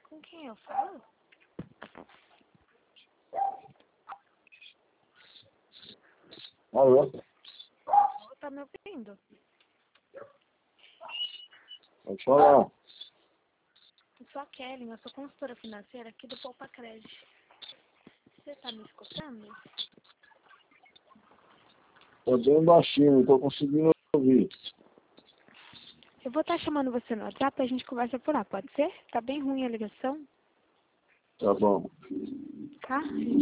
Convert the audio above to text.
Com quem eu falo? Alô? Tá me ouvindo? Pode falar. Eu sou a Kelly, eu sou consultora financeira aqui do Poupa Crédito. Você tá me escutando? Tô bem baixinho, não tô conseguindo ouvir. Eu vou estar chamando você no WhatsApp e a gente conversa por lá, pode ser? Tá bem ruim a ligação, Tá bom. tá?